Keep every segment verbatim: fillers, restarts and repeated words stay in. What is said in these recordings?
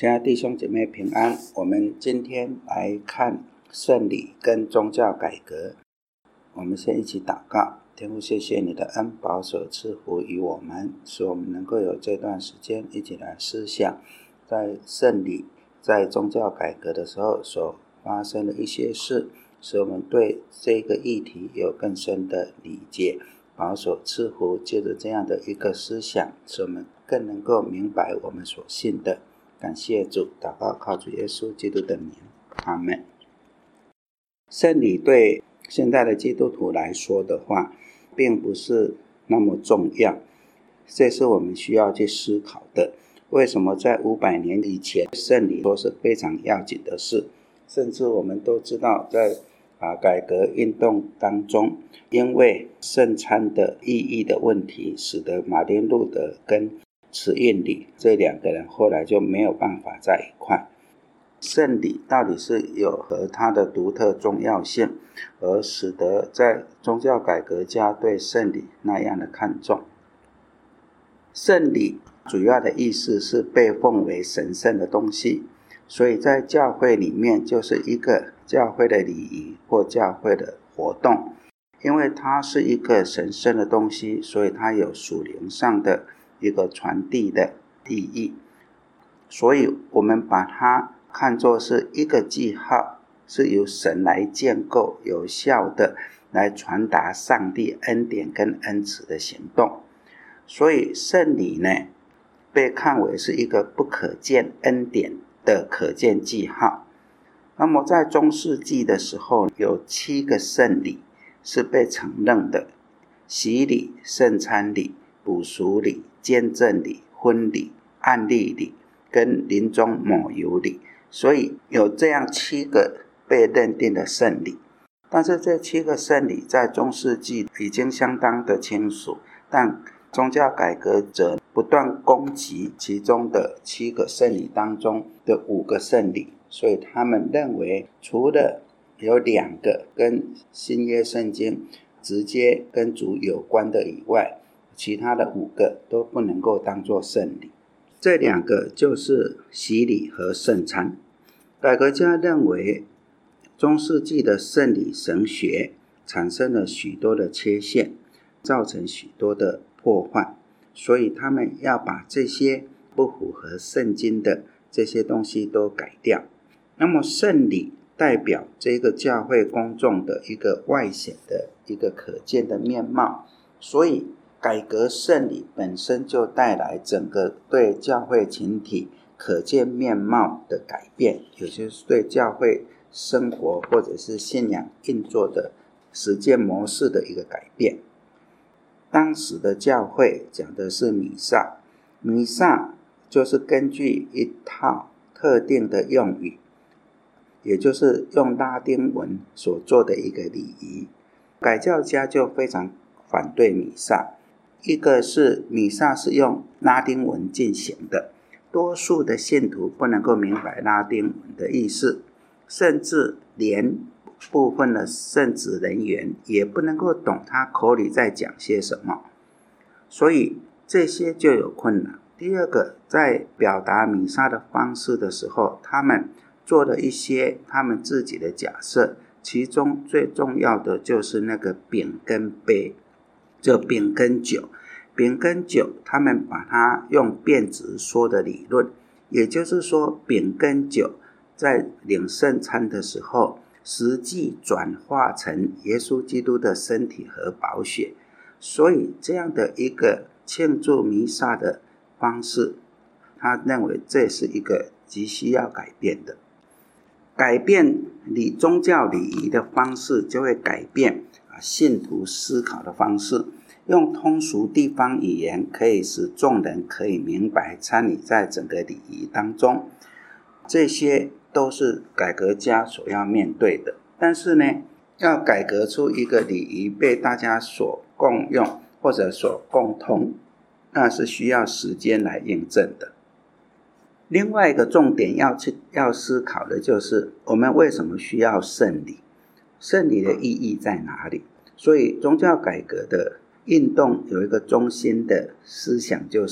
亲爱的弟兄姐妹平安，我们今天来看圣礼跟宗教改革。我们先一起祷告。天父，谢谢你的恩保守赐福于我们，使我们能够有这段时间一起来思想在圣礼在宗教改革的时候所发生的一些事，使我们对这个议题有更深的理解。保守赐福，借着这样的一个思想，使我们更能够明白我们所信的。感谢主，祷告靠主耶稣基督的名，阿们。圣礼对现在的基督徒来说的话，并不是那么重要，这是我们需要去思考的。为什么在五百年以前，圣礼都是非常要紧的事？甚至我们都知道，在啊改革运动当中，因为圣餐的意义的问题，使得马丁路德跟慈运理这两个人后来就没有办法在一块。圣礼到底是有和它的独特重要性，而使得在宗教改革家对圣礼那样的看重。圣礼主要的意思是被奉为神圣的东西，所以在教会里面就是一个教会的礼仪或教会的活动。因为它是一个神圣的东西，所以它有属灵上的一个传递的意义，所以我们把它看作是一个记号，是由神来建构，有效的来传达上帝恩典跟恩慈的行动。所以圣礼呢，被看为是一个不可见恩典的可见记号。那么在中世纪的时候，有七个圣礼是被承认的：洗礼、圣餐礼、补赎礼、见证礼、婚礼、按立礼跟临终抹油礼。所以有这样七个被认定的圣礼。但是这七个圣礼在中世纪已经相当的清楚，但宗教改革者不断攻击其中的七个圣礼当中的五个圣礼，所以他们认为除了有两个跟新约圣经直接跟主有关的以外，其他的五个都不能够当作圣礼。这两个就是洗礼和圣餐。改革家认为中世纪的圣礼神学产生了许多的缺陷，造成许多的破坏，所以他们要把这些不符合圣经的这些东西都改掉。那么圣礼代表这个教会公众的一个外显的一个可见的面貌，所以改革圣礼本身就带来整个对教会群体可见面貌的改变，也就是对教会生活或者是信仰运作的实践模式的一个改变。当时的教会讲的是弥撒，弥撒就是根据一套特定的用语，也就是用拉丁文所做的一个礼仪。改教家就非常反对弥撒，一个是弥撒是用拉丁文进行的，多数的信徒不能够明白拉丁文的意思，甚至连部分的圣职人员也不能够懂他口里在讲些什么，所以这些就有困难。第二个，在表达弥撒的方式的时候，他们做了一些他们自己的假设，其中最重要的就是那个饼跟杯，就饼跟酒。饼跟酒他们把它用变质说的理论，也就是说饼跟酒在领圣餐的时候实际转化成耶稣基督的身体和宝血，所以这样的一个庆祝弥撒的方式，他认为这是一个极需要改变的。改变礼宗教礼仪的方式，就会改变信徒思考的方式。用通俗地方语言可以使众人可以明白参与在整个礼仪当中，这些都是改革家所要面对的。但是呢，要改革出一个礼仪被大家所共用或者所共通，那是需要时间来验证的。另外一个重点要去要思考的就是我们为什么需要圣礼，圣礼的意义在哪里？所以宗教改革的运动有一个中心的思想，就是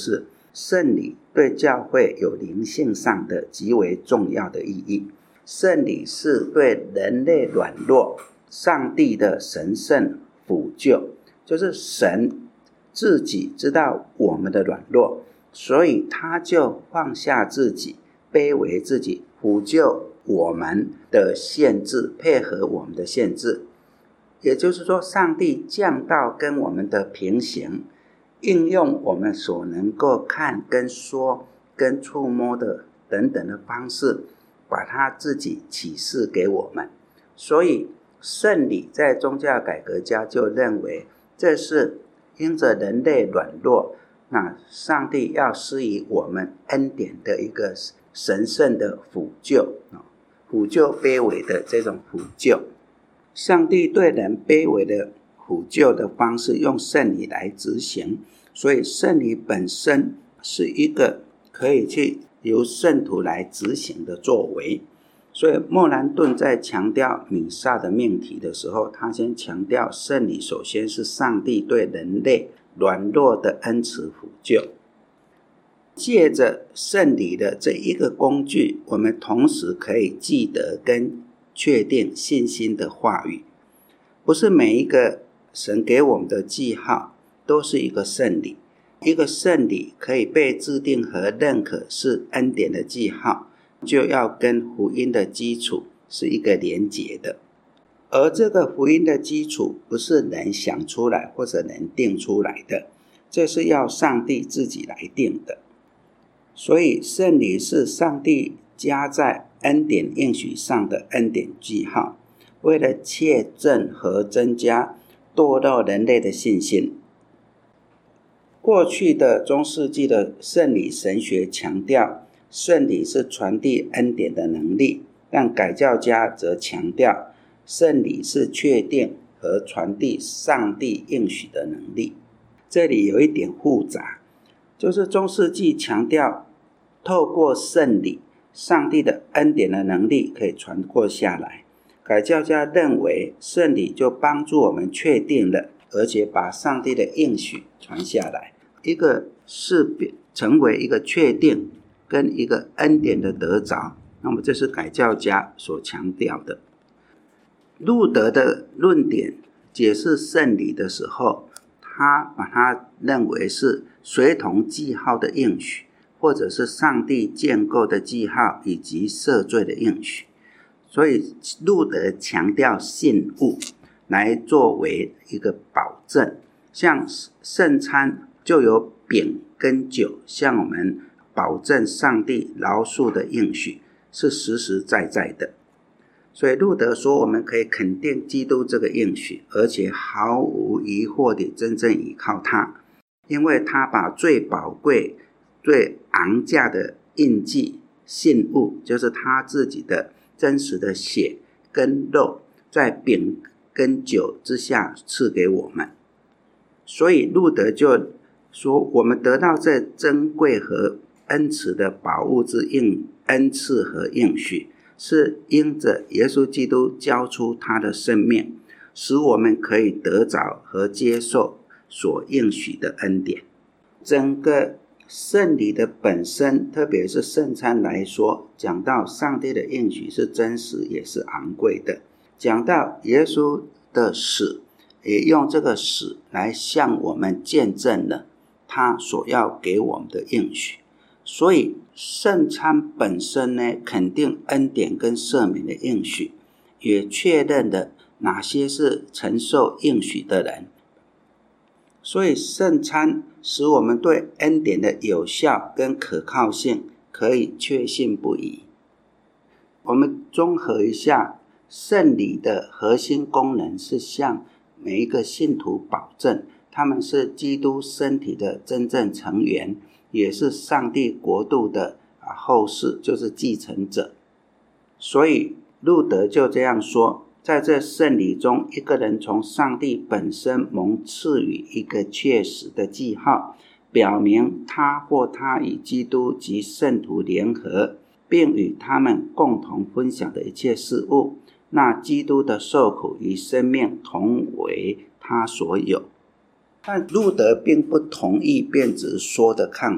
圣礼对教会有灵性上的极为重要的意义。圣礼是对人类软弱上帝的神圣抚救，就是神自己知道我们的软弱，所以他就放下自己，卑微自己，抚救我们的限制，配合我们的限制。也就是说，上帝降到跟我们的平行，应用我们所能够看跟说跟触摸的等等的方式，把他自己启示给我们。所以圣礼在宗教改革家就认为，这是因着人类软弱，那上帝要施予我们恩典的一个神圣的抚救，抚救卑微的这种抚救。上帝对人卑微的抚救的方式用圣礼来执行，所以圣礼本身是一个可以去由圣徒来执行的作为。所以默兰顿在强调弥撒的命题的时候，他先强调圣礼首先是上帝对人类软弱的恩慈抚救。借着圣礼的这一个工具，我们同时可以记得跟确定信心的话语。不是每一个神给我们的记号都是一个圣礼，一个圣礼可以被制定和认可是恩典的记号，就要跟福音的基础是一个连结的。而这个福音的基础不是人想出来或者人定出来的，这是要上帝自己来定的。所以圣礼是上帝加在恩典应许上的恩典记号，为了确证和增加堕落人类的信心。过去的中世纪的圣礼神学强调圣礼是传递恩典的能力，但改教家则强调圣礼是确定和传递上帝应许的能力。这里有一点复杂，就是中世纪强调透过圣礼上帝的恩典的能力可以传过下来，改教家认为圣礼就帮助我们确定了，而且把上帝的应许传下来。一个是成为一个确定跟一个恩典的得着，那么这是改教家所强调的。路德的论点解释圣礼的时候，他把它认为是随同记号的应许，或者是上帝建构的记号以及赦罪的应许。所以路德强调信物来作为一个保证，像圣餐就有饼跟酒向我们保证上帝饶恕的应许是实实在在的。所以路德说我们可以肯定基督这个应许，而且毫无疑惑地真正依靠他，因为他把最宝贵最昂价的印记信物，就是他自己的真实的血跟肉，在饼跟酒之下赐给我们。所以路德就说我们得到这珍贵和恩慈的宝物之应恩赐和应许，是因着耶稣基督交出他的生命，使我们可以得着和接受所应许的恩典。整个圣礼的本身，特别是圣餐来说，讲到上帝的应许是真实也是昂贵的，讲到耶稣的死，也用这个死来向我们见证了他所要给我们的应许。所以圣餐本身呢，肯定恩典跟赦免的应许，也确认了哪些是承受应许的人。所以圣餐使我们对恩典的有效跟可靠性可以确信不疑。我们综合一下，圣礼的核心功能是向每一个信徒保证他们是基督身体的真正成员，也是上帝国度的后世，就是继承者。所以路德就这样说，在这圣礼中，一个人从上帝本身蒙赐予一个确实的记号，表明他或他与基督及圣徒联合，并与他们共同分享的一切事物，那基督的受苦与生命同为他所有。但路德并不同意变质说的看法，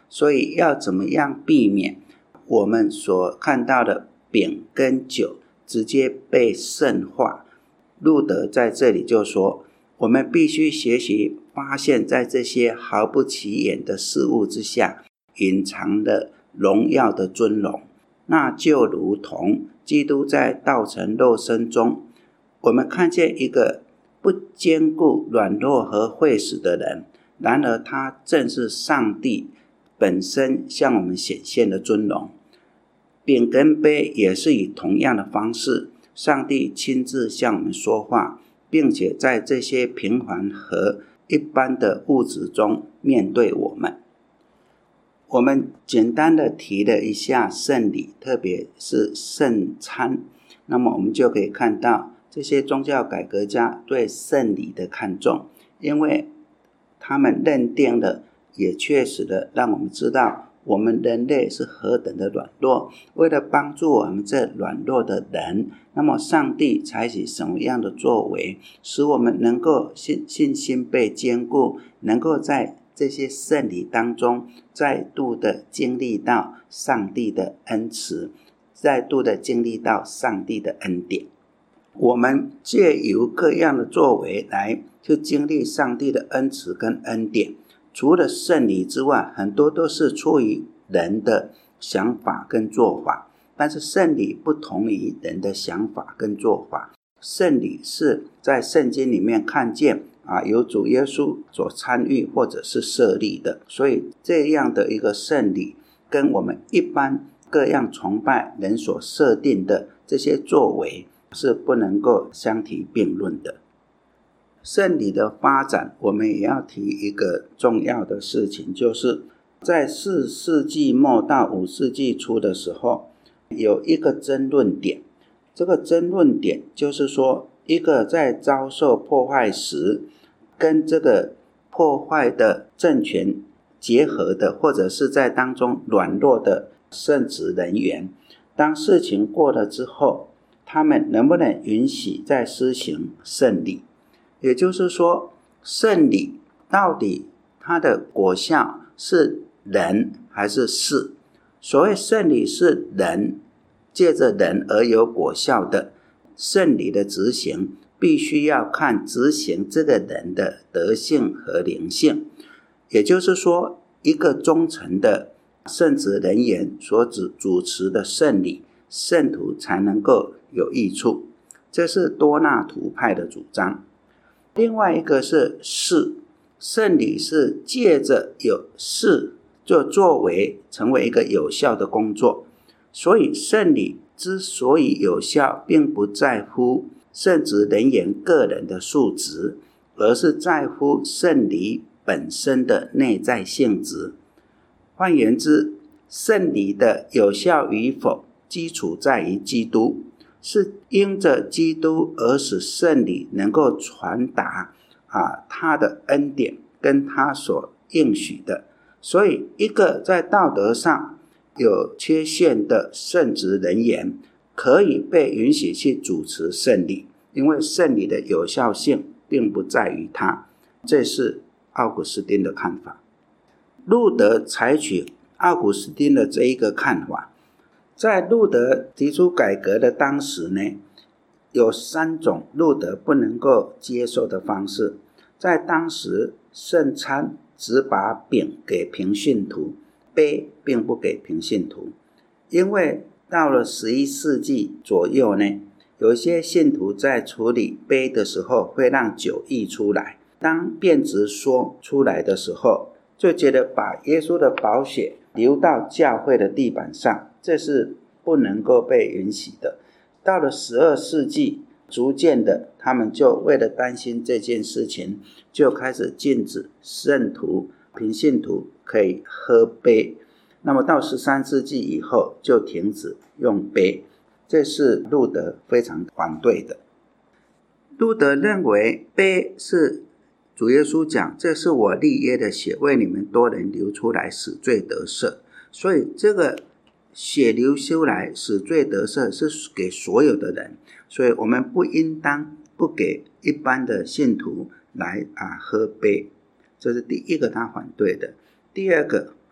所以要怎么样避免我们所看到的饼跟酒直接被圣化？路德在这里就说，我们必须学习发现在这些毫不起眼的事物之下隐藏的荣耀的尊荣，那就如同基督在道成肉身中，我们看见一个不坚固、软弱和会死的人，然而他正是上帝本身向我们显现的尊荣。饼跟杯也是以同样的方式，上帝亲自向我们说话，并且在这些平凡和一般的物质中面对我们。我们简单的提了一下圣礼，特别是圣餐，那么我们就可以看到这些宗教改革家对圣礼的看重，因为他们认定了，也确实的让我们知道我们人类是何等的软弱，为了帮助我们这软弱的人，那么上帝采取什么样的作为，使我们能够信信心被坚固，能够在这些圣礼当中再度的经历到上帝的恩慈，再度的经历到上帝的恩典。我们借由各样的作为来去经历上帝的恩慈跟恩典。除了圣礼之外，很多都是出于人的想法跟做法，但是圣礼不同于人的想法跟做法。圣礼是在圣经里面看见啊，由主耶稣所参与或者是设立的，所以这样的一个圣礼跟我们一般各样崇拜人所设定的这些作为是不能够相提并论的。圣礼的发展，我们也要提一个重要的事情，就是在四世纪末到五世纪初的时候，有一个争论点。这个争论点就是说，一个在遭受破坏时跟这个破坏的政权结合的，或者是在当中软弱的圣职人员，当事情过了之后，他们能不能允许再施行圣礼？也就是说，圣礼到底它的果效是人还是事？所谓圣礼是人借着人而有果效的，圣礼的执行必须要看执行这个人的德性和灵性。也就是说，一个忠诚的圣职人员所主持的圣礼，圣徒才能够有益处。这是多纳图派的主张。另外一个是事，圣礼是借着有事就作为成为一个有效的工作，所以圣礼之所以有效，并不在乎圣职人员个人的素质，而是在乎圣礼本身的内在性质。换言之，圣礼的有效与否，基础在于基督，是因着基督而使圣礼能够传达啊他的恩典跟他所应许的。所以一个在道德上有缺陷的圣职人员可以被允许去主持圣礼，因为圣礼的有效性并不在于他。这是奥古斯丁的看法。路德采取奥古斯丁的这一个看法，在路德提出改革的当时呢，有三种路德不能够接受的方式。在当时，圣餐只把饼给平信徒，杯并不给平信徒。因为到了十一世纪左右呢，有一些信徒在处理杯的时候会让酒溢出来，当变质说出来的时候，就觉得把耶稣的宝血流到教会的地板上，这是不能够被允许的。到了十二世纪，逐渐的他们就为了担心这件事情，就开始禁止圣徒平信徒可以喝杯。那么到十三世纪以后就停止用杯，这是路德非常反对的。路德认为杯是主耶稣讲，这是我立约的血，为你们多人流出来，使罪得赦。所以这个血流出来使罪得赦是给所有的人，所以我们不应当不给一般的信徒来啊喝杯，这是第一个他反对的。第二个，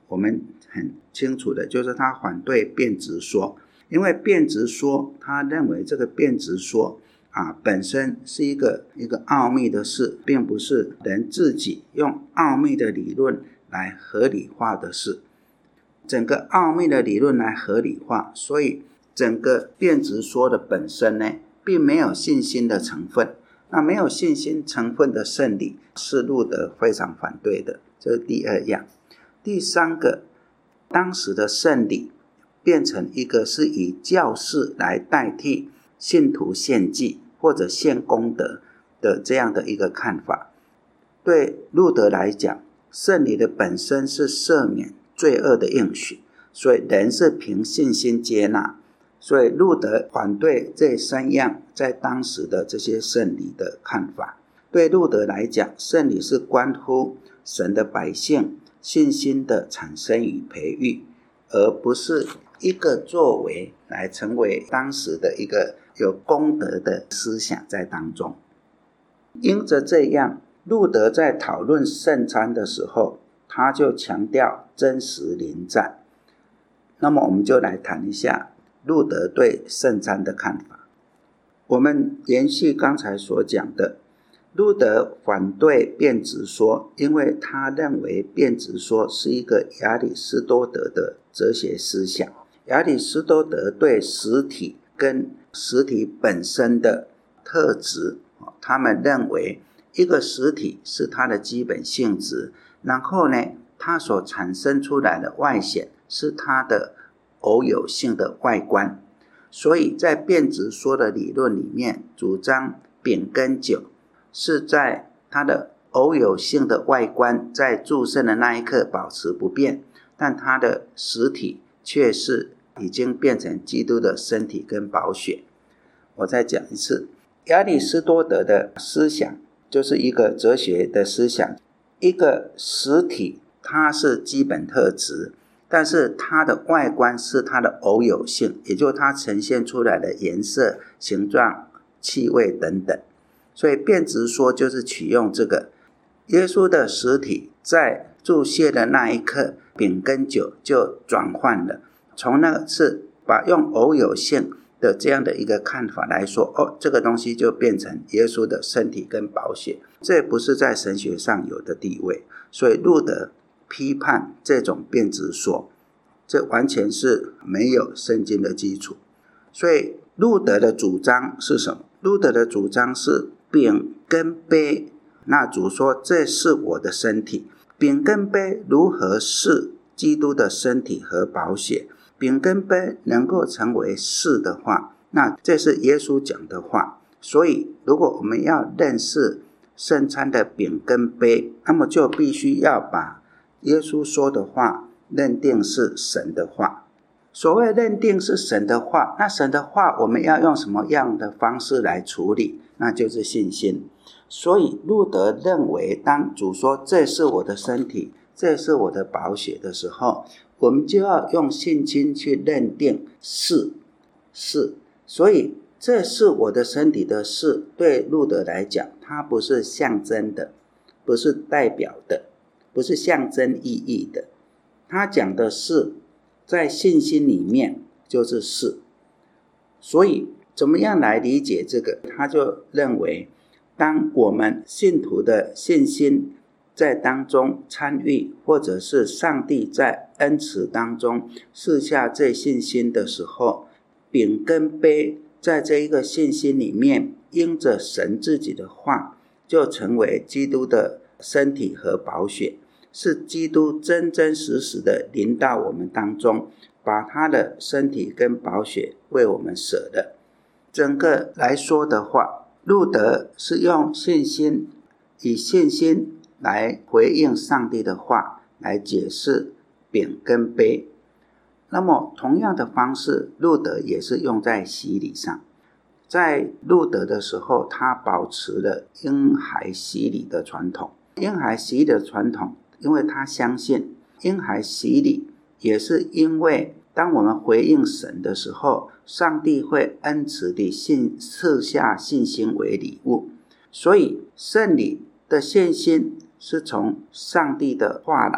我们很清楚的就是他反对变质说，因为变质说他认为这个变质说啊本身是一个一个奥秘的事，并不是人自己用奥秘的理论来合理化的事，整个奥秘的理论来合理化，所以整个变质说的本身呢并没有信心的成分。那没有信心成分的圣礼是路德非常反对的，这是第二样。第三个，当时的圣礼变成一个是以教士来代替信徒献祭或者献功德的这样的一个看法。对路德来讲，圣礼的本身是赦免罪恶的应许，所以人是凭信心接纳，所以路德反对这三样在当时的这些圣礼的看法。对路德来讲，圣礼是关乎神的百姓信心的产生与培育，而不是一个作为来成为当时的一个有功德的思想在当中。因着这样，路德在讨论圣餐的时候，他就强调真实临在。那么我们就来谈一下路德对圣餐的看法。我们延续刚才所讲的，路德反对变质说，因为他认为变质说是一个亚里士多德的哲学思想。亚里士多德对实体跟实体本身的特质，他们认为一个实体是它的基本性质，然后呢，它所产生出来的外显是它的偶有性的外观。所以在变质说的理论里面，主张饼跟酒是在它的偶有性的外观在祝圣的那一刻保持不变，但它的实体却是已经变成基督的身体跟宝血。我再讲一次，亚里士多德的思想就是一个哲学的思想，一个实体它是基本特质，但是它的外观是它的偶有性，也就是它呈现出来的颜色、形状、气味等等。所以变质说就是取用这个耶稣的实体在祝谢的那一刻，饼跟酒就转换了，从那个是把用偶有性的这样的一个看法来说，哦，这个东西就变成耶稣的身体跟宝血，这不是在神学上有的地位。所以路德批判这种变质说，这完全是没有圣经的基础。所以路德的主张是什么？路德的主张是饼跟杯，那主说这是我的身体。饼跟杯如何是基督的身体和宝血？饼跟杯能够成为是的话，那这是耶稣讲的话。所以如果我们要认识圣餐的饼跟杯，那么就必须要把耶稣说的话认定是神的话。所谓认定是神的话，那神的话我们要用什么样的方式来处理？那就是信心。所以路德认为，当主说这是我的身体，这是我的宝血的时候，我们就要用信心去认定是是。所以这是我的身体的是，对路德来讲，它不是象征的，不是代表的，不是象征意义的。他讲的是在信心里面就是是。所以怎么样来理解这个？他就认为，当我们信徒的信心在当中参与，或者是上帝在恩慈当中赐下这信心的时候，饼跟杯在这一个信心里面，因着神自己的话，就成为基督的身体和宝血，是基督真真实实的临到我们当中，把他的身体跟宝血为我们舍了。整个来说的话，路德是用信心，以信心来回应上帝的话，来解释饼跟杯。那么同样的方式，路德也是用在洗礼上。在路德的时候，他保持了婴孩洗礼的传统。婴孩洗礼的传统，因为他相信婴孩洗礼也是因为当我们回应神的时候，上帝会恩慈地赐下信心为礼物。所以圣礼的信心是从上帝的话来，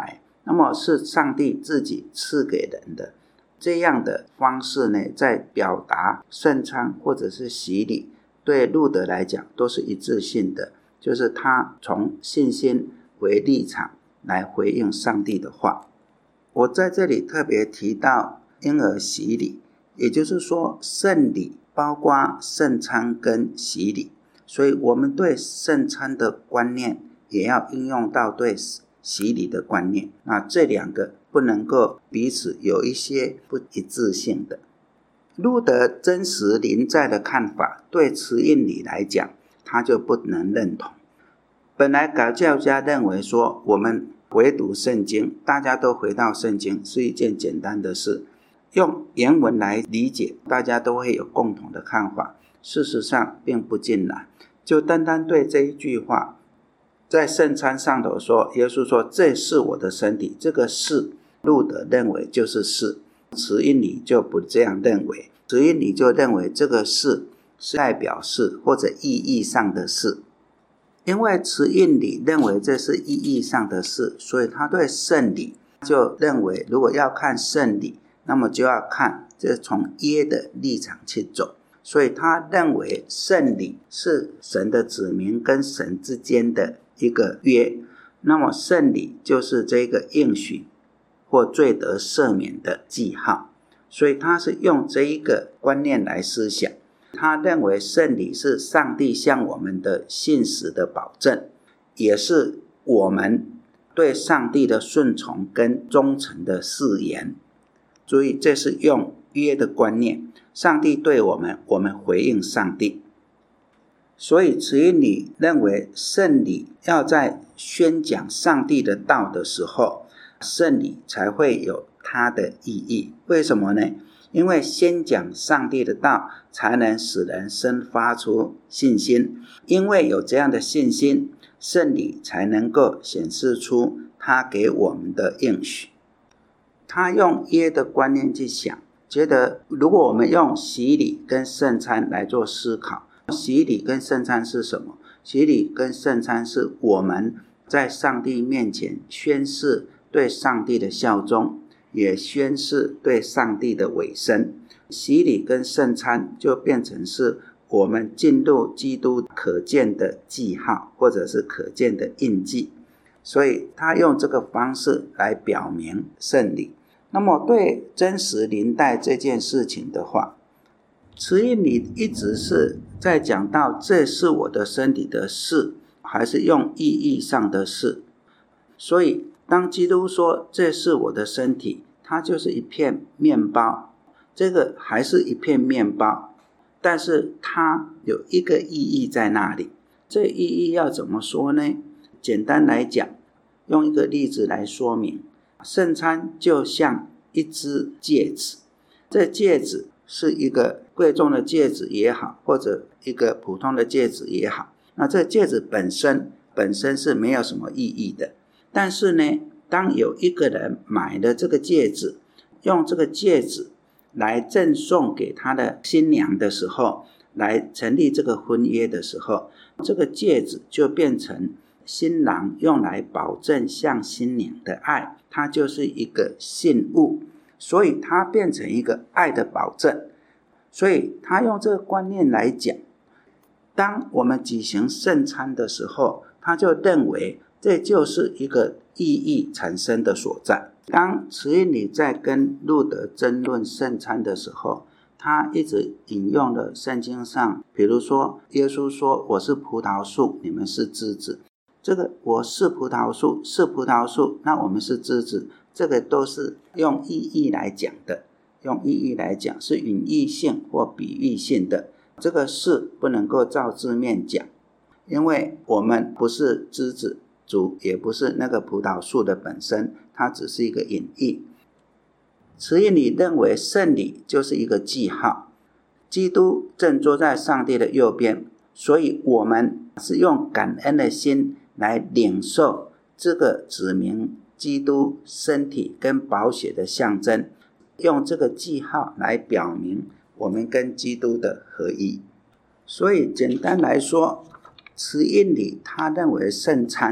那么是上帝自己赐给人的。这样的方式呢，在表达圣餐或者是洗礼，对路德来讲都是一致性的，就是他从信心为立场来回应上帝的话。我在这里特别提到婴儿洗礼，也就是说圣礼包括圣餐跟洗礼，所以我们对圣餐的观念也要应用到对洗礼的观念，那这两个不能够彼此有一些不一致性的。路德真实临在的看法，对慈印礼来讲他就不能认同。本来改教家认为说，我们唯读圣经，大家都回到圣经是一件简单的事，用原文来理解，大家都会有共同的看法。事实上并不尽然，就单单对这一句话，在圣餐上头说，耶稣说这是我的身体，这个是路德认为就是是，慈印礼就不这样认为，慈印礼就认为这个是是代表是或者意义上的是。因为慈印礼认为这是意义上的事，所以他对圣礼就认为，如果要看圣礼，那么就要看这从约的立场去走。所以他认为圣礼是神的子民跟神之间的一个约，那么圣礼就是这个应许或罪得赦免的记号，所以他是用这一个观念来思想。他认为圣礼是上帝向我们的信实的保证，也是我们对上帝的顺从跟忠诚的誓言。注意，这是用约的观念，上帝对我们，我们回应上帝。所以慈印礼认为圣礼要在宣讲上帝的道的时候，圣礼才会有它的意义。为什么呢？因为先讲上帝的道，才能使人生发出信心，因为有这样的信心，圣礼才能够显示出他给我们的应许。他用约的观念去想，觉得如果我们用洗礼跟圣餐来做思考，洗礼跟圣餐是什么？洗礼跟圣餐是我们在上帝面前宣誓对上帝的效忠，也宣示对上帝的委身。洗礼跟圣餐就变成是我们进入基督可见的记号，或者是可见的印记，所以他用这个方式来表明圣礼。那么对真实临在这件事情的话，慈印礼一直是在讲到这是我的身体的事，还是用意义上的事。所以当基督说这是我的身体，它就是一片面包，这个还是一片面包，但是它有一个意义在那里。这意义要怎么说呢？简单来讲，用一个例子来说明。圣餐就像一只戒指，这戒指是一个贵重的戒指也好，或者一个普通的戒指也好，那这戒指本身本身是没有什么意义的。但是呢，当有一个人买了这个戒指，用这个戒指来赠送给他的新娘的时候，来成立这个婚约的时候，这个戒指就变成新郎用来保证向新娘的爱，它就是一个信物，所以它变成一个爱的保证。所以他用这个观念来讲，当我们举行圣餐的时候，他就认为这就是一个意义产生的所在。当慈印礼在跟路德争论圣餐的时候，他一直引用了圣经上，比如说耶稣说我是葡萄树，你们是枝子，这个我是葡萄树，是葡萄树，那我们是枝子，这个都是用意义来讲的，用意义来讲是隐喻性或比喻性的。这个是不能够照字面讲，因为我们不是枝子，主也不是那个葡萄树的本身，它只是一个隐喻。慈印礼认为圣礼就是一个记号，基督正坐在上帝的右边，所以我们是用感恩的心来领受这个指明基督身体跟宝血的象征，用这个记号来表明我们跟基督的合一。所以简单来说，慈印礼他认为圣餐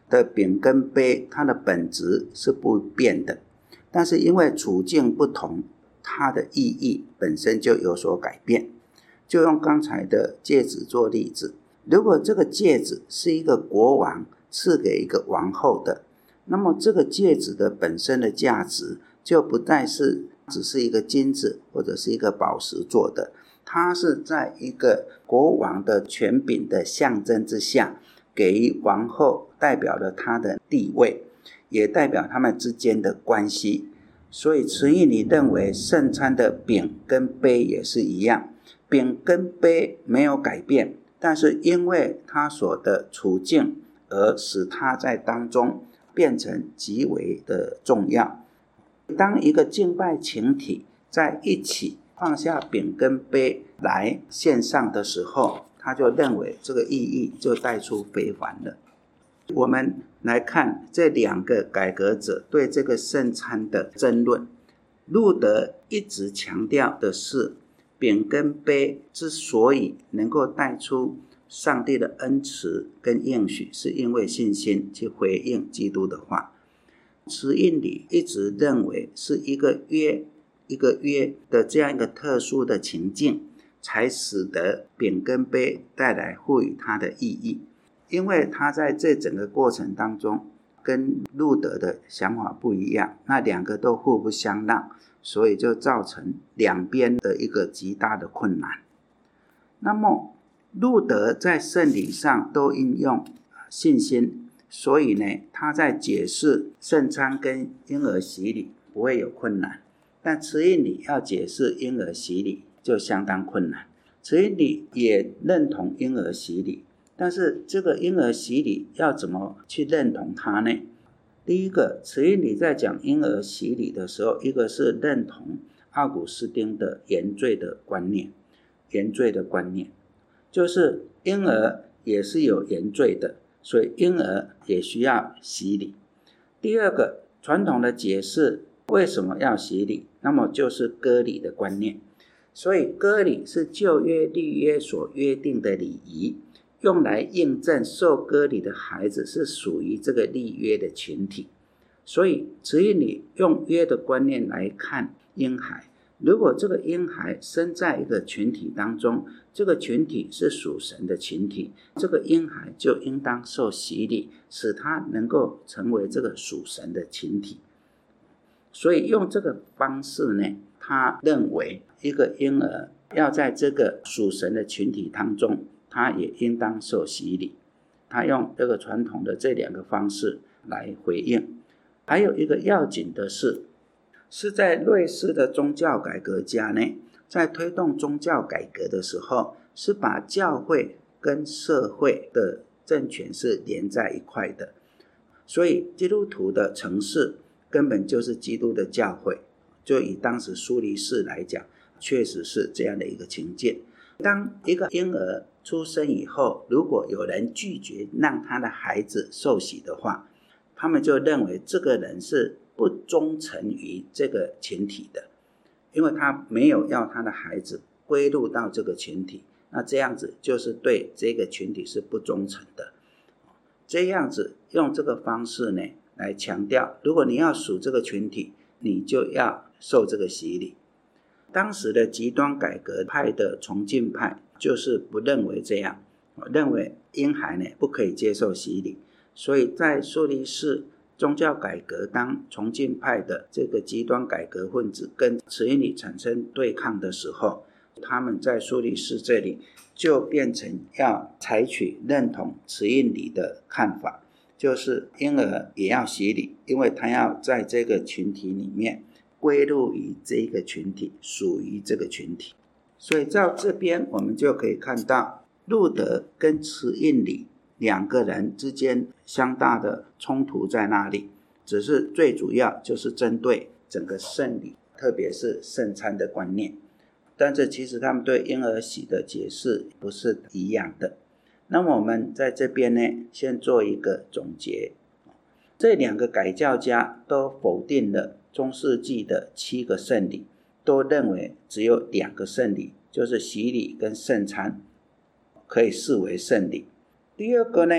的饼跟杯，它的本质是不变的，但是因为处境不同，它的意义本身就有所改变。就用刚才的戒指做例子，如果这个戒指是一个国王赐给一个王后的，那么这个戒指的本身的价值就不再是只是一个金子或者是一个宝石做的，它是在一个国王的权柄的象征之下，给予王后代表了她的地位，也代表他们之间的关系。所以慈义理认为圣餐的饼跟杯也是一样，饼跟杯没有改变，但是因为它所的处境而使它在当中变成极为的重要。当一个敬拜群体在一起放下饼跟杯来献上的时候，他就认为这个意义就带出非凡了。我们来看这两个改革者对这个圣餐的争论。路德一直强调的是，饼跟杯之所以能够带出上帝的恩慈跟应许，是因为信心去回应基督的话。慈印里一直认为是一个约一个约的这样一个特殊的情境，才使得饼跟杯带来赋予它的意义。因为他在这整个过程当中跟路德的想法不一样，那两个都互不相让，所以就造成两边的一个极大的困难。那么路德在圣礼上都应用信心，所以呢，他在解释圣餐跟婴儿洗礼不会有困难，但慈印礼要解释婴儿洗礼就相当困难。慈印礼也认同婴儿洗礼，但是这个婴儿洗礼要怎么去认同它呢？第一个，慈印礼在讲婴儿洗礼的时候，一个是认同奥古斯丁的原罪的观念，原罪的观念就是婴儿也是有原罪的，所以婴儿也需要洗礼。第二个，传统的解释为什么要洗礼，那么就是割礼的观念。所以割礼是旧约律约所约定的礼仪，用来印证受割礼的孩子是属于这个立约的群体。所以慈印礼用约的观念来看婴孩，如果这个婴孩生在一个群体当中，这个群体是属神的群体，这个婴孩就应当受洗礼，使他能够成为这个属神的群体。所以用这个方式呢，他认为一个婴儿要在这个属神的群体当中，他也应当受洗礼。他用这个传统的这两个方式来回应。还有一个要紧的是，是在瑞士的宗教改革家呢，在推动宗教改革的时候，是把教会跟社会的政权是连在一块的。所以基督徒的城市根本就是基督的教会，就以当时苏黎世来讲，确实是这样的一个情境。当一个婴儿出生以后，如果有人拒绝让他的孩子受洗的话，他们就认为这个人是不忠诚于这个群体的，因为他没有要他的孩子归入到这个群体，那这样子就是对这个群体是不忠诚的。这样子用这个方式呢来强调，如果你要属这个群体，你就要受这个洗礼。当时的极端改革派的崇敬派就是不认为这样，认为婴孩呢不可以接受洗礼。所以在苏黎世宗教改革，当崇敬派的这个极端改革分子跟慈印礼产生对抗的时候，他们在苏黎世这里就变成要采取认同慈印礼的看法，就是婴儿也要洗礼，因为他要在这个群体里面归入于这个群体，属于这个群体。所以到这边我们就可以看到，路德跟慈印礼两个人之间相大的冲突在哪里，只是最主要就是针对整个圣礼，特别是圣餐的观念。但是其实他们对婴儿洗的解释不是一样的。那么我们在这边呢，先做一个总结。这两个改教家都否定了中世纪的七个圣礼，都认为只有两个圣礼，就是洗礼跟圣餐可以视为圣礼。第二个呢，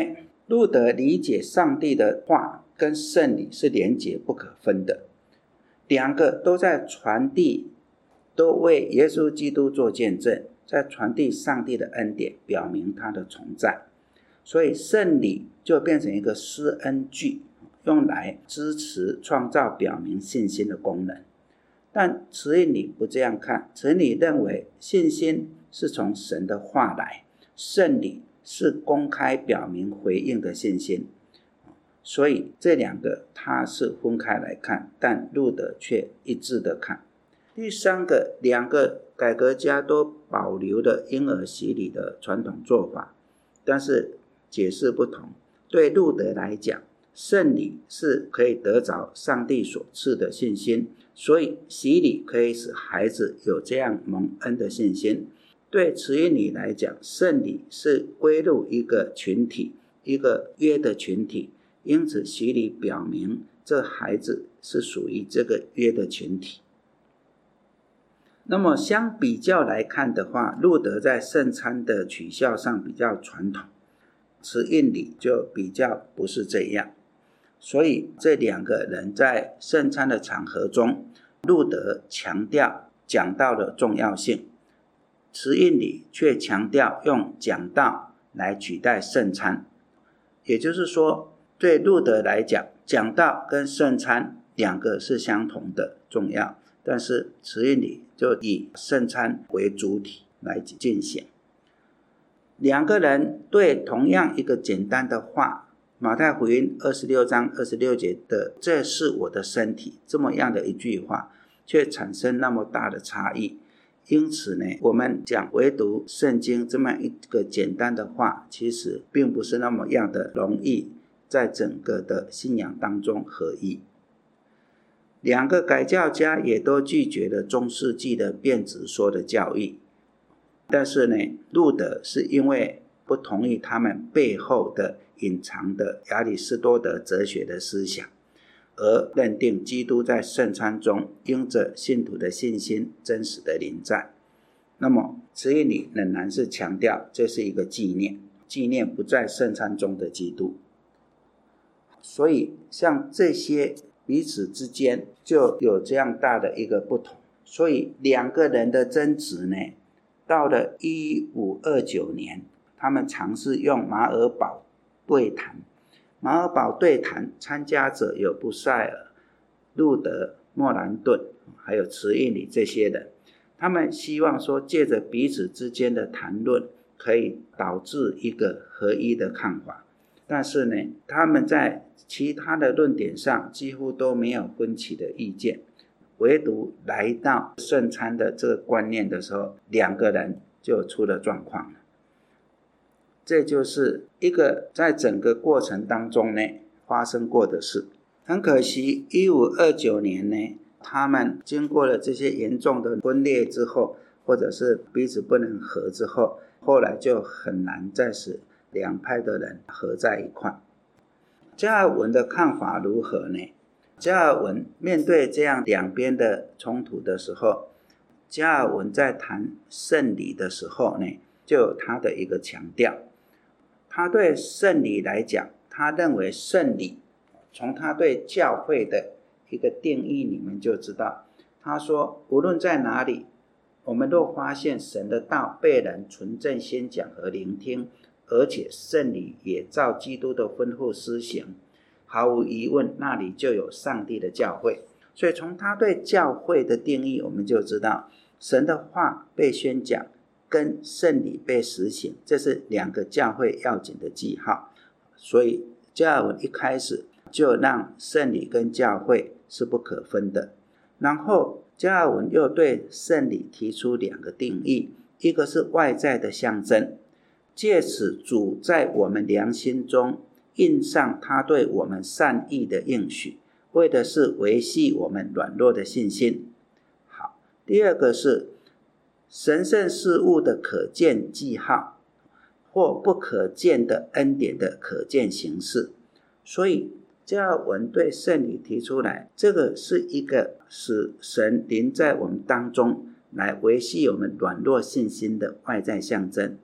路德理解上帝的话跟圣礼是连结不可分的，两个都在传递，都为耶稣基督做见证，在传递上帝的恩典，表明他的存在。所以圣礼就变成一个施恩具，用来支持创造表明信心的功能。但慈运礼不这样看，慈运礼认为信心是从神的话来，圣礼是公开表明回应的信心。所以这两个它是分开来看，但路德却一致的看。第三个，两个改革家都保留了婴儿洗礼的传统做法，但是解释不同。对路德来讲，圣礼是可以得着上帝所赐的信心，所以洗礼可以使孩子有这样蒙恩的信心。对慈运礼来讲，圣礼是归入一个群体，一个约的群体，因此洗礼表明这孩子是属于这个约的群体。那么相比较来看的话，路德在圣餐的取效上比较传统，慈运礼就比较不是这样。所以这两个人在圣餐的场合中，路德强调讲道的重要性，慈运礼却强调用讲道来取代圣餐。也就是说，对路德来讲，讲道跟圣餐两个是相同的重要，但是慈运礼就以圣餐为主体来进行。两个人对同样一个简单的话，马太福音二十六章二十六节的这是我的身体，这么样的一句话，却产生那么大的差异。因此呢，我们讲唯独圣经这么一个简单的话，其实并不是那么样的容易在整个的信仰当中合一。两个改教家也都拒绝了中世纪的变质说的教义，但是呢，路德是因为不同意他们背后的隐藏的亚里士多德哲学的思想，而认定基督在圣餐中因着信徒的信心真实的临在。那么慈运礼仍然是强调这是一个纪念，纪念不在圣餐中的基督。所以像这些彼此之间就有这样大的一个不同。所以两个人的争执呢，到了一五二九年，他们尝试用马尔堡对谈。马尔堡对谈参加者有布塞尔、路德、莫兰顿，还有慈运礼这些人。他们希望说借着彼此之间的谈论可以导致一个合一的看法，但是呢，他们在其他的论点上几乎都没有分歧的意见，唯独来到圣餐的这个观念的时候，两个人就出了状况了。这就是一个在整个过程当中呢发生过的事。很可惜一五二九年呢，他们经过了这些严重的分裂之后，或者是彼此不能合之后，后来就很难再使两派的人合在一块。加尔文的看法如何呢？加尔文面对这样两边的冲突的时候，加尔文在谈圣礼的时候呢，就有他的一个强调。他对圣礼来讲，他认为圣礼从他对教会的一个定义里面就知道，他说无论在哪里，我们若发现神的道被人纯正宣讲和聆听，而且圣礼也照基督的吩咐施行，毫无疑问那里就有上帝的教会。所以从他对教会的定义，我们就知道神的话被宣讲跟圣礼被实行，这是两个教会要紧的记号。所以加尔文一开始就让圣礼跟教会是不可分的。然后加尔文又对圣礼提出两个定义，一个是外在的象征，借此主在我们良心中印上他对我们善意的应许，为的是维系我们软弱的信心。好，第二个是神圣事物的可见记号，或不可见的恩典的可见形式。所以加尔文对圣礼提出来，这个是一个使神临在我们当中，来维系我们软弱信心的外在象征。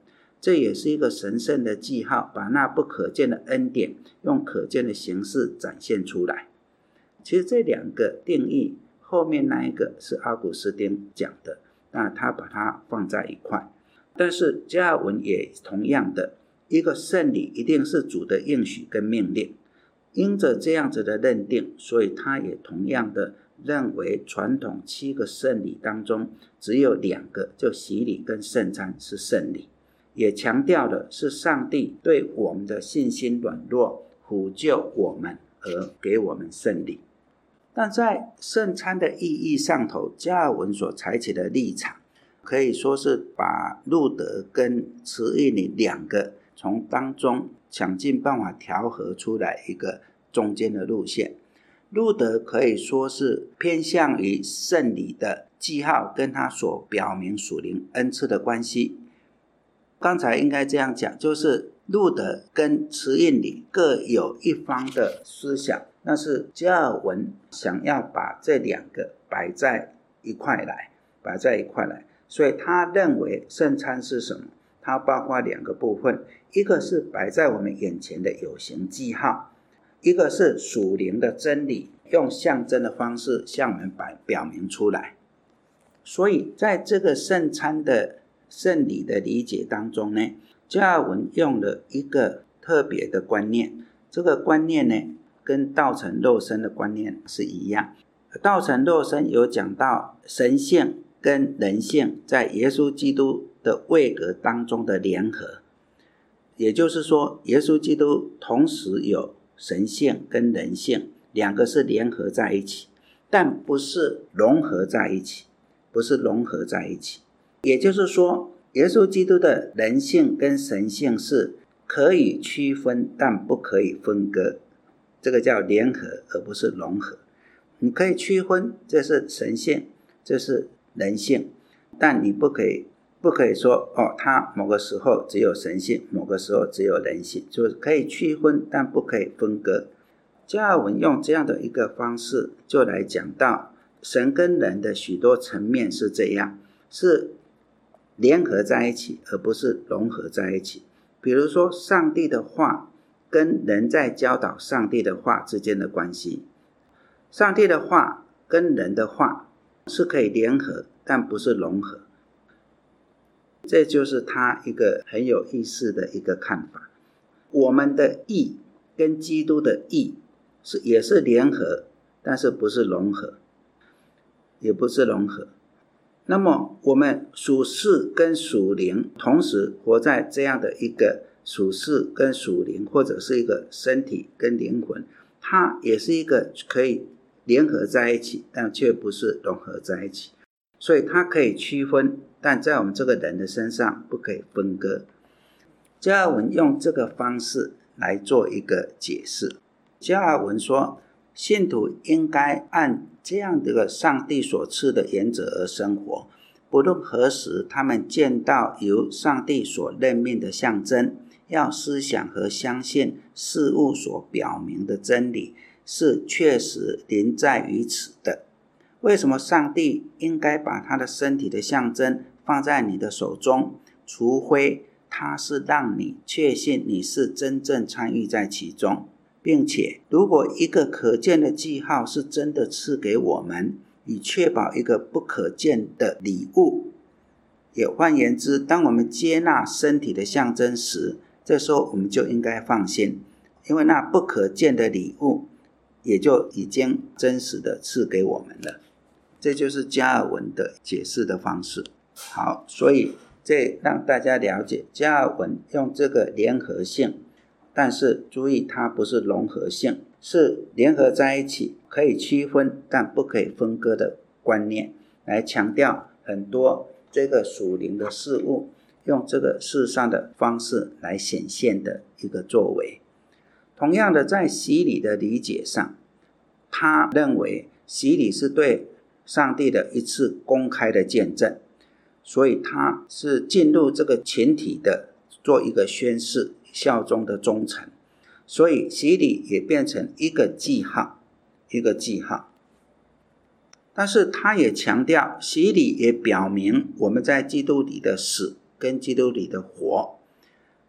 这也是一个神圣的记号，把那不可见的恩典用可见的形式展现出来。其实这两个定义后面那一个是奥古斯丁讲的，那他把它放在一块。但是加尔文也同样的，一个圣礼一定是主的应许跟命令，因着这样子的认定，所以他也同样的认为传统七个圣礼当中只有两个，就洗礼跟圣餐是圣礼，也强调的是上帝对我们的信心软弱呼救我们而给我们圣礼。但在圣餐的意义上头，加尔文所采取的立场可以说是把路德跟慈运理两个从当中想尽办法调和出来一个中间的路线。路德可以说是偏向于圣礼的记号跟他所表明属灵恩赐的关系。刚才应该这样讲，就是路德跟慈运理各有一方的思想，那是加尔文想要把这两个摆在一块来，摆在一块来。所以他认为圣餐是什么？它包括两个部分，一个是摆在我们眼前的有形记号，一个是属灵的真理，用象征的方式向我们表明出来。所以在这个圣餐的圣礼的理解当中呢，加尔文用了一个特别的观念，这个观念呢跟道成肉身的观念是一样。道成肉身有讲到神性跟人性在耶稣基督的位格当中的联合，也就是说耶稣基督同时有神性跟人性，两个是联合在一起，但不是融合在一起，不是融合在一起。也就是说耶稣基督的人性跟神性是可以区分但不可以分割，这个叫联合而不是融合。你可以区分这是神性，这是人性，但你不可以不可以说哦，他某个时候只有神性，某个时候只有人性，就是可以区分但不可以分割。加尔文用这样的一个方式就来讲到神跟人的许多层面是这样，是联合在一起而不是融合在一起。比如说上帝的话跟人在教导上帝的话之间的关系，上帝的话跟人的话是可以联合但不是融合，这就是他一个很有意思的一个看法。我们的义跟基督的义是也是联合，但是不是融合，也不是融合。那么我们属世跟属灵同时活在这样的一个属世跟属灵，或者是一个身体跟灵魂，它也是一个可以联合在一起，但却不是融合在一起。所以它可以区分，但在我们这个人的身上不可以分割。加尔文用这个方式来做一个解释。加尔文说，信徒应该按这样的一个上帝所赐的原则而生活，不论何时他们见到由上帝所任命的象征，要思想和相信事物所表明的真理是确实临在于此的。为什么上帝应该把他的身体的象征放在你的手中？除非他是让你确信你是真正参与在其中，并且如果一个可见的记号是真的赐给我们，以确保一个不可见的礼物。也换言之，当我们接纳身体的象征时，这时候我们就应该放心，因为那不可见的礼物也就已经真实的赐给我们了。这就是加尔文的解释的方式。好，所以这让大家了解加尔文用这个联合性，但是注意它不是融合性，是联合在一起，可以区分但不可以分割的观念，来强调很多这个属灵的事物用这个世上的方式来显现的一个作为。同样的，在洗礼的理解上，他认为洗礼是对上帝的一次公开的见证，所以他是进入这个群体的做一个宣誓效忠的忠诚，所以洗礼也变成一个记号，一个记号。但是他也强调，洗礼也表明我们在基督里的死跟基督里的活，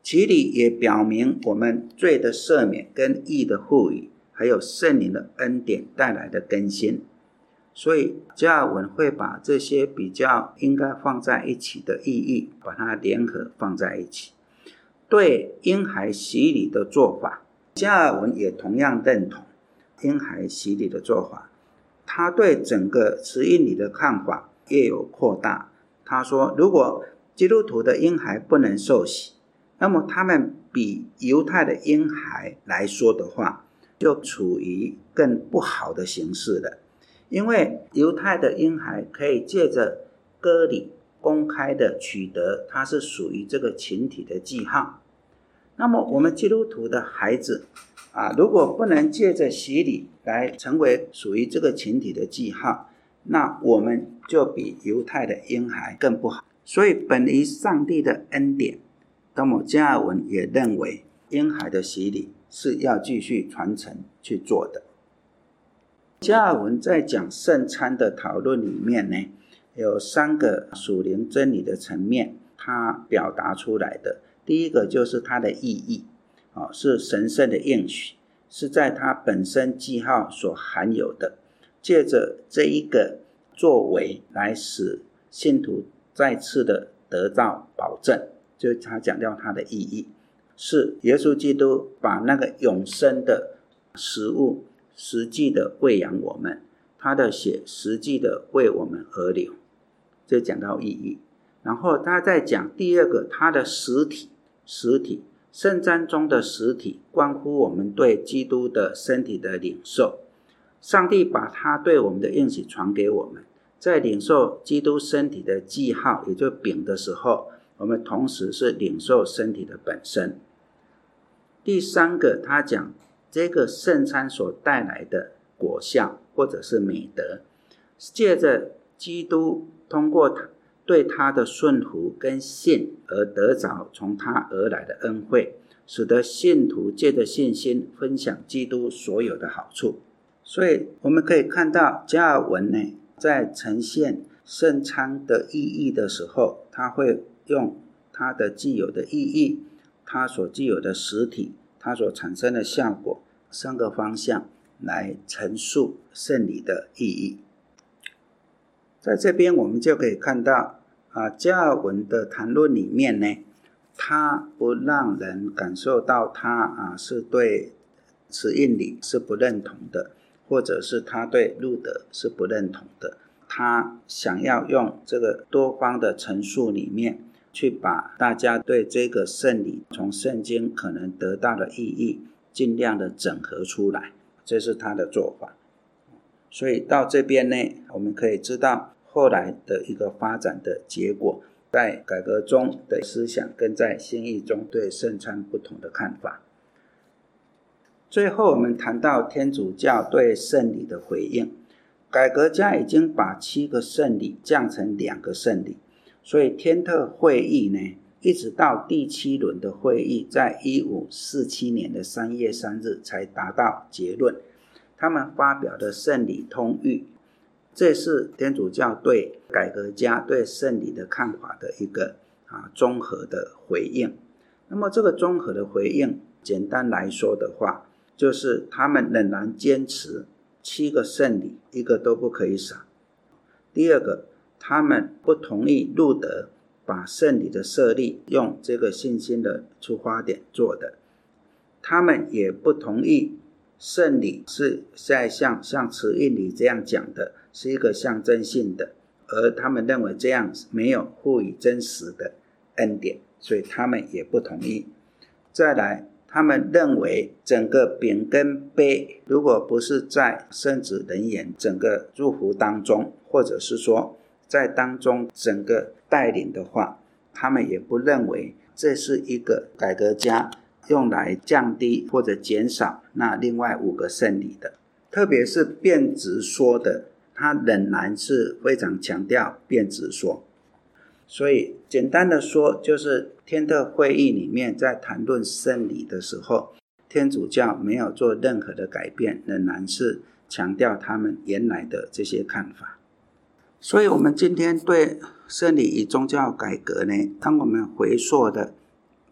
其理也表明我们罪的赦免跟义的赋予，还有圣灵的恩典带来的更新。所以加尔文会把这些比较应该放在一起的意义，把它联合放在一起。对婴孩洗礼的做法，加尔文也同样认同婴孩洗礼的做法。他对整个慈婴礼的看法也有扩大。他说，如果基督徒的婴孩不能受洗，那么他们比犹太的婴孩来说的话，就处于更不好的形势了。因为犹太的婴孩可以借着割礼公开的取得他是属于这个群体的记号。那么我们基督徒的孩子啊，如果不能借着洗礼来成为属于这个群体的记号，那我们就比犹太的婴孩更不好。所以本于上帝的恩典，那么加尔文也认为婴孩的洗礼是要继续传承去做的。加尔文在讲圣餐的讨论里面呢，有三个属灵真理的层面他表达出来的。第一个就是它的意义，是神圣的应许，是在它本身记号所含有的，借着这一个作为来使信徒再次的得到保证，就是他讲到它的意义，是耶稣基督把那个永生的食物实际的喂养我们，他的血实际的为我们而流，这讲到意义。然后他再讲第二个，他的实体实体圣餐中的实体关乎我们对基督的身体的领受。上帝把他对我们的应许传给我们，在领受基督身体的记号，也就饼的时候，我们同时是领受身体的本身。第三个，他讲这个圣餐所带来的果效或者是美德，借着基督通过对他的顺服跟信而得着从他而来的恩惠，使得信徒借着信心分享基督所有的好处。所以我们可以看到加尔文呢，在呈现圣餐的意义的时候，他会用他的既有的意义，他所具有的实体，他所产生的效果，三个方向来陈述圣礼的意义。在这边我们就可以看到啊，加尔文的谈论里面呢，他不让人感受到他啊是对慈婴礼是不认同的，或者是他对路德是不认同的。他想要用这个多方的陈述里面，去把大家对这个圣礼从圣经可能得到的意义尽量的整合出来，这是他的做法。所以到这边呢，我们可以知道后来的一个发展的结果，在改革中的思想跟在新义中对圣餐不同的看法。最后我们谈到天主教对圣礼的回应，改革家已经把七个圣礼降成两个圣礼，所以天特会议呢，一直到第七轮的会议，在一五四七年的三月三日才达到结论。他们发表的圣礼通谕，这是天主教对改革家对圣礼的看法的一个啊综合的回应。那么这个综合的回应，简单来说的话，就是他们仍然坚持七个圣礼一个都不可以少。第二个，他们不同意路德把圣礼的设立用这个信心的出发点做的，他们也不同意圣礼是在像像慈婴礼这样讲的，是一个象征性的，而他们认为这样没有赋予真实的恩典，所以他们也不同意。再来，他们认为整个饼跟杯如果不是在圣职人员整个祝福当中，或者是说在当中整个带领的话，他们也不认为这是一个改革家用来降低或者减少那另外五个圣礼的。特别是辩直说的，他仍然是非常强调辩直说。所以简单的说，就是天特会议里面在谈论圣礼的时候，天主教没有做任何的改变，仍然是强调他们原来的这些看法。所以我们今天对圣礼与宗教改革呢，当我们回溯的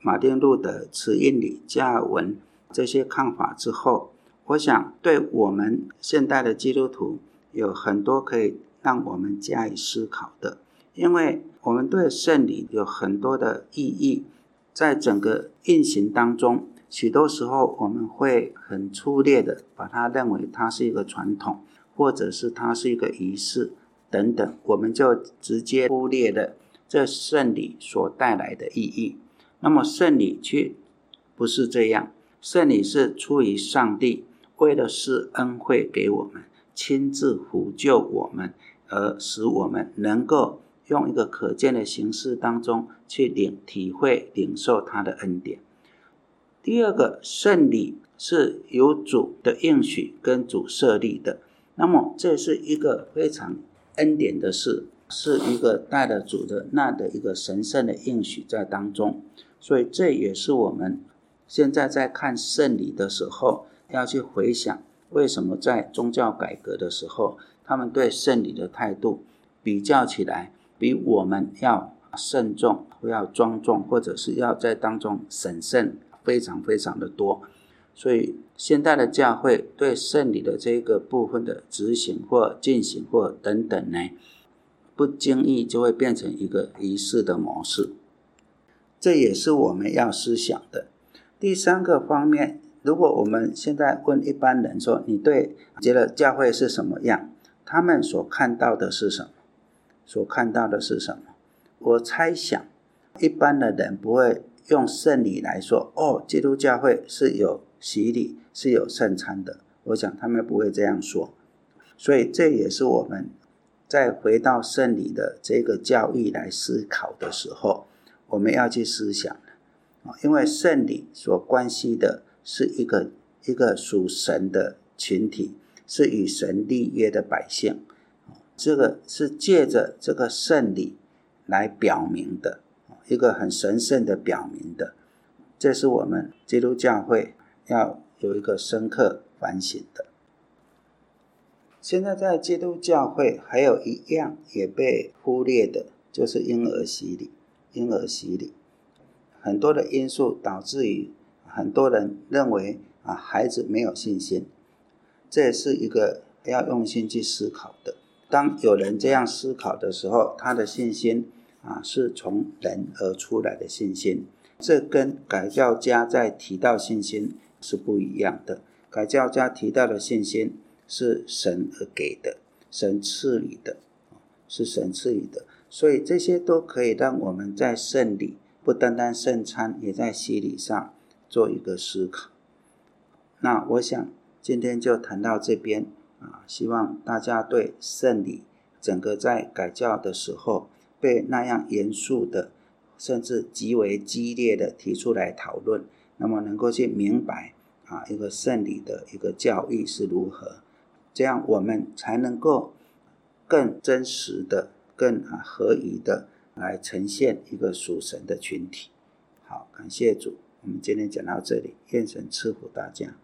马丁路德、慈运理、加尔文这些看法之后，我想对我们现代的基督徒有很多可以让我们加以思考的，因为我们对圣礼有很多的意义，在整个运行当中，许多时候我们会很粗略的把它认为它是一个传统，或者是它是一个仪式等等，我们就直接忽略了这圣礼所带来的意义。那么圣礼却不是这样，圣礼是出于上帝，为了施恩惠给我们，亲自呼救我们，而使我们能够用一个可见的形式当中去领体会领受他的恩典。第二个，圣礼是由主的应许跟主设立的，那么这是一个非常恩典的事，是一个带了主的那的一个神圣的应许在当中。所以这也是我们现在在看圣礼的时候要去回想，为什么在宗教改革的时候他们对圣礼的态度比较起来比我们要慎重，要庄重，或者是要在当中审慎非常非常的多。所以现代的教会对圣礼的这个部分的执行或进行或等等呢，不经意就会变成一个仪式的模式，这也是我们要思想的。第三个方面，如果我们现在问一般人说，你对觉得教会是什么样，他们所看到的是什么？所看到的是什么？我猜想一般的人不会用圣礼来说，哦，基督教会是有洗礼，是有圣餐的，我想他们不会这样说。所以这也是我们再回到圣礼的这个教义来思考的时候，我们要去思想的，因为圣礼所关系的是一个一个属神的群体，是与神立约的百姓，这个是借着这个圣礼来表明的，一个很神圣的表明的，这是我们基督教会要有一个深刻反省的。现在在基督教会还有一样也被忽略的，就是婴儿洗礼。婴儿洗礼很多的因素导致于很多人认为啊，孩子没有信心，这也是一个要用心去思考的。当有人这样思考的时候，他的信心啊是从人而出来的信心，这跟改教家在提到信心是不一样的。改教家提到的信心是神而给的，神赐予的，是神赐予的。所以这些都可以让我们在圣礼，不单单圣餐，也在洗礼上做一个思考。那我想今天就谈到这边啊，希望大家对圣礼整个在改教的时候被那样严肃的，甚至极为激烈的提出来讨论，那么能够去明白啊一个圣礼的一个教义是如何，这样我们才能够更真实的、更合宜的来呈现一个属神的群体。好，感谢主，我们今天讲到这里，愿神赐福大家。